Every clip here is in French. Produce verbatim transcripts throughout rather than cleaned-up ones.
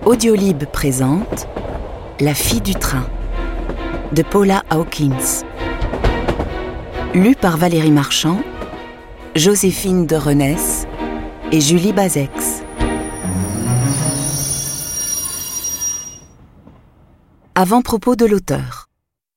Audiolib présente La fille du train de Paula Hawkins. Lu par Valérie Marchand, Joséphine de Renesse et Julie Bazex. Avant-propos de l'auteur.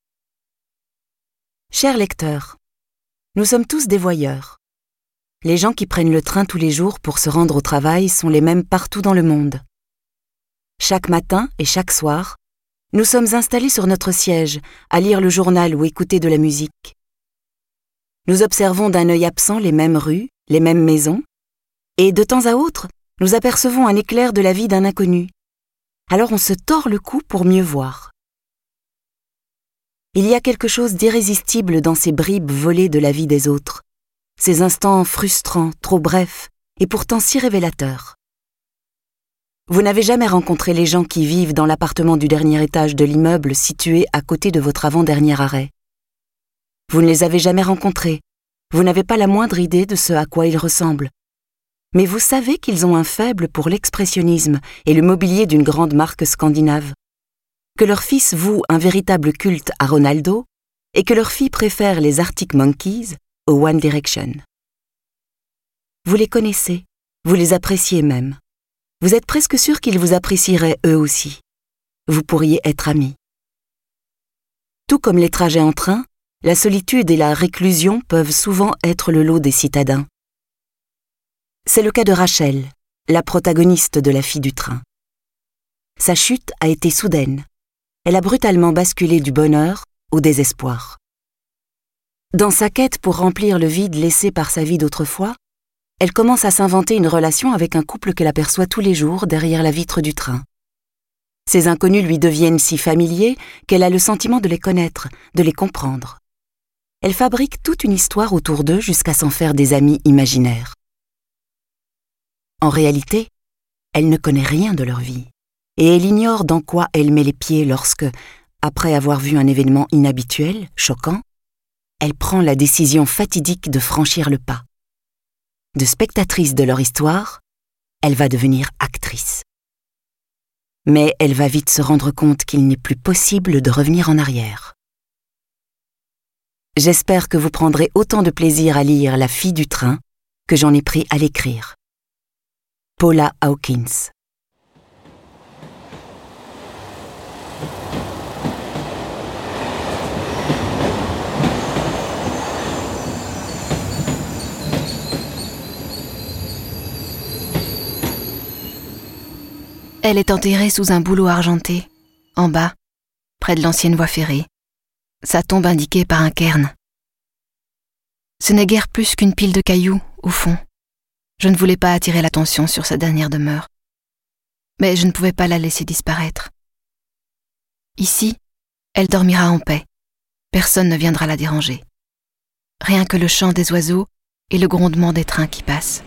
Chers lecteurs, nous sommes tous des voyeurs. Les gens qui prennent le train tous les jours pour se rendre au travail sont les mêmes partout dans le monde. Chaque matin et chaque soir, nous sommes installés sur notre siège, à lire le journal ou écouter de la musique. Nous observons d'un œil absent les mêmes rues, les mêmes maisons, et de temps à autre, nous apercevons un éclair de la vie d'un inconnu. Alors on se tord le cou pour mieux voir. Il y a quelque chose d'irrésistible dans ces bribes volées de la vie des autres, ces instants frustrants, trop brefs, et pourtant si révélateurs. Vous n'avez jamais rencontré les gens qui vivent dans l'appartement du dernier étage de l'immeuble situé à côté de votre avant-dernier arrêt. Vous ne les avez jamais rencontrés, vous n'avez pas la moindre idée de ce à quoi ils ressemblent. Mais vous savez qu'ils ont un faible pour l'expressionnisme et le mobilier d'une grande marque scandinave, que leur fils voue un véritable culte à Ronaldo et que leur fille préfère les Arctic Monkeys au One Direction. Vous les connaissez, vous les appréciez même. Vous êtes presque sûr qu'ils vous apprécieraient eux aussi. Vous pourriez être amis. Tout comme les trajets en train, la solitude et la réclusion peuvent souvent être le lot des citadins. C'est le cas de Rachel, la protagoniste de La fille du train. Sa chute a été soudaine. Elle a brutalement basculé du bonheur au désespoir. Dans sa quête pour remplir le vide laissé par sa vie d'autrefois, elle commence à s'inventer une relation avec un couple qu'elle aperçoit tous les jours derrière la vitre du train. Ces inconnus lui deviennent si familiers qu'elle a le sentiment de les connaître, de les comprendre. Elle fabrique toute une histoire autour d'eux jusqu'à s'en faire des amis imaginaires. En réalité, elle ne connaît rien de leur vie, et elle ignore dans quoi elle met les pieds lorsque, après avoir vu un événement inhabituel, choquant, elle prend la décision fatidique de franchir le pas. De spectatrice de leur histoire, elle va devenir actrice. Mais elle va vite se rendre compte qu'il n'est plus possible de revenir en arrière. J'espère que vous prendrez autant de plaisir à lire La fille du train que j'en ai pris à l'écrire. Paula Hawkins. Elle est enterrée sous un bouleau argenté, en bas, près de l'ancienne voie ferrée, sa tombe indiquée par un cairn. Ce n'est guère plus qu'une pile de cailloux, au fond. Je ne voulais pas attirer l'attention sur sa dernière demeure. Mais je ne pouvais pas la laisser disparaître. Ici, elle dormira en paix. Personne ne viendra la déranger. Rien que le chant des oiseaux et le grondement des trains qui passent.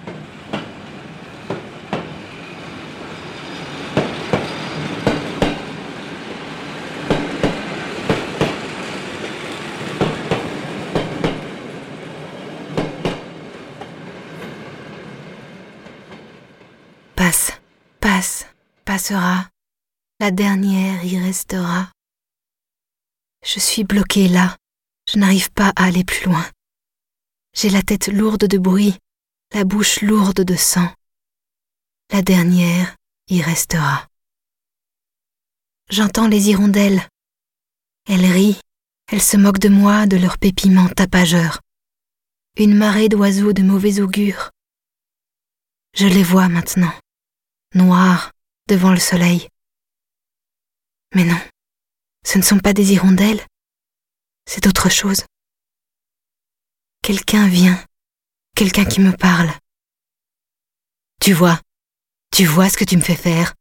Passe, passe, passera, la dernière y restera. Je suis bloquée là, je n'arrive pas à aller plus loin. J'ai la tête lourde de bruit, la bouche lourde de sang. La dernière y restera. J'entends les hirondelles. Elles rient, elles se moquent de moi, de leur pépiment tapageur. Une marée d'oiseaux de mauvais augure. Je les vois maintenant. Noirs, devant le soleil. Mais non, ce ne sont pas des hirondelles, c'est autre chose. Quelqu'un vient, quelqu'un qui me parle. Tu vois, tu vois ce que tu me fais faire.